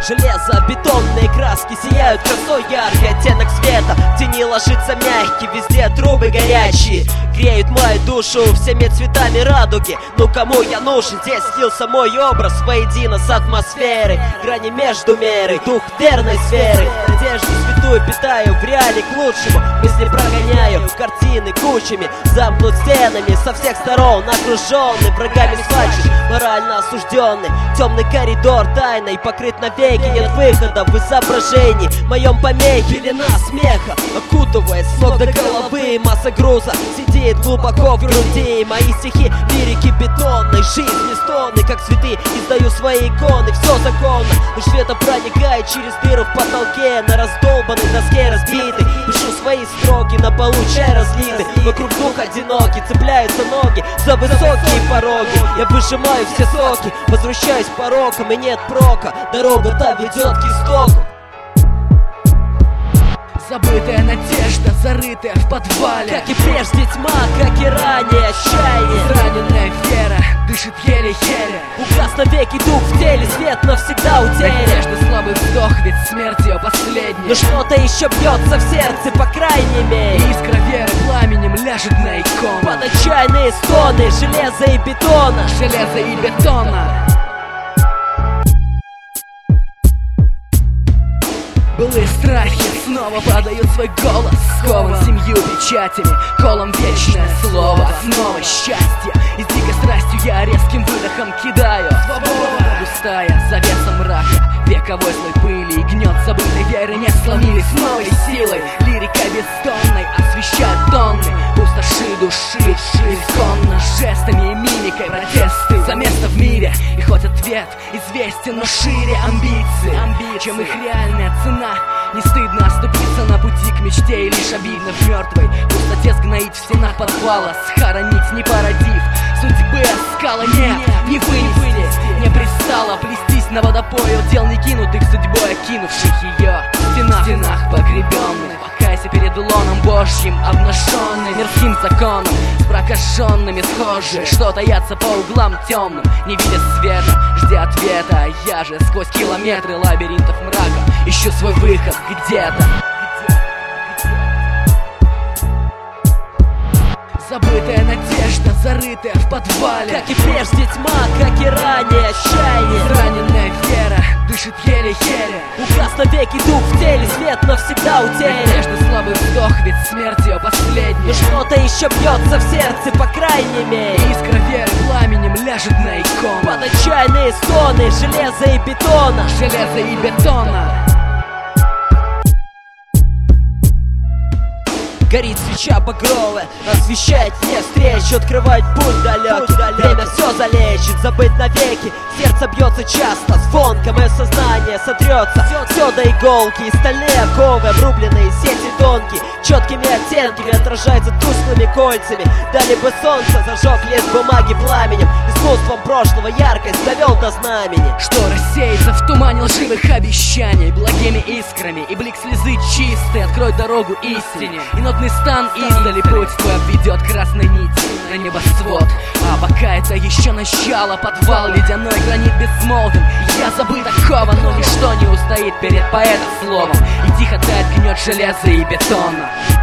Железобетонные краски сияют красой яркий оттенок света. В тени ложится мягкий, везде трубы горячие греют мою душу всеми цветами радуги. Ну кому я нужен? Здесь слился мой образ воедино с атмосферой. Грани между мерой, дух верной сферы. Надежду святую питаю, в реале к лучшему. Мысли прогоняю, картины кучами. Замкнут стенами, со всех сторон окруженный. Врагами схвачешь, морально осужденный. Темный коридор тайной покрыт навеки. Нет выхода в изображении моем помехи. Пелена смеха окутывает с ног до головы. Масса груза сидит глубоко в груди. Мои стихи лирики бетонной. Жизни стоны, как цветы, издаю свои иконы. Все законно, лишь света проникает через дыру в потолке. На раздолбанной доске разбитой пишу свои строки, на полу чай разлитый. Вокруг дух одинокий, цепляются ноги за высокие пороги. Я выжимаю все соки, возвращаюсь пороком, и нет прока. Дорога та ведет к истоку. Забытая надежда, зарытая в подвале. Как и прежде тьма, как и ранее отчаяние. Израненная вера дышит еле-еле. Угас навеки дух в теле, свет навсегда утерян. Надежда слабый вздох, ведь смерть ее последняя. Но что-то еще бьется в сердце, по крайней мере. И искра веры пламенем ляжет на икону. Под отчаянные стоны железа и бетона. Железа и бетона. Былые страхи снова подают свой голос. Скован семью печатями, колом вечное слово. Снова счастье, и с дикой страстью я резким выдохом кидаю. Свобода! Густая завеса мрака, вековой слой пыли и гнет забытой веры не сломили с новой силой. Лирика бестонной освещает тонны пустоши души. Исконно жестами и мимикой протесты за место в мире. И хоть ответ известен, но шире амбиции, чем их реальная цена. Не стыдно оступиться на пути к мечте, и лишь обидно в мертвой пустоте сгноить в стенах подвала, схоронить не породив судьбы оскала. Не вынести, не пристало плестись на водопой удел не кинутых судьбой, окинувших ее в стенах погребенных. Покайся перед лоном Божьим, обнаженный мирским законом, с прокаженными схожи, что таятся по углам темным, не видя света, жди ответа. А я же сквозь километры лабиринтов мрака ищу свой выход где-то. Забытая надежда, зарытая в подвале. Как и прежде тьма, как и ранее отчаяние. Израненная вера дышит еле-еле. Угас навеки дух в теле, свет навсегда утерян. Надежда слабый вздох, ведь смерть ее последняя. Но что-то еще бьется в сердце, по крайней мере. И искра веры пламенем ляжет на икону. Под отчаянные стоны железа и бетона. Железа и бетона. Горит свеча багровая, освещает мне встречу, открывает путь далекий. Время все залечит, забыть навеки. Сердце бьется часто, звонко мое сознание сотрется. Все до иголки, и стальные оковы, обрубленные сети тонкие, четкими оттенками отражаются тусклыми кольцами. Дали бы солнце, зажег лист бумаги пламенем. Искусством прошлого яркость довел до знамени. Что рассеется в тумане лживых обещаний, благими искрами, и блик слезы чистый откроет дорогу истине. И нотный стан издали путь твой обведет красной нитью на небосвод. А пока это еще начало, подвал ледяной, гранит безмолвен. Я забыт окова, но ничто не устоит перед поэтом словом. И тихо тает гнет железа и бетона.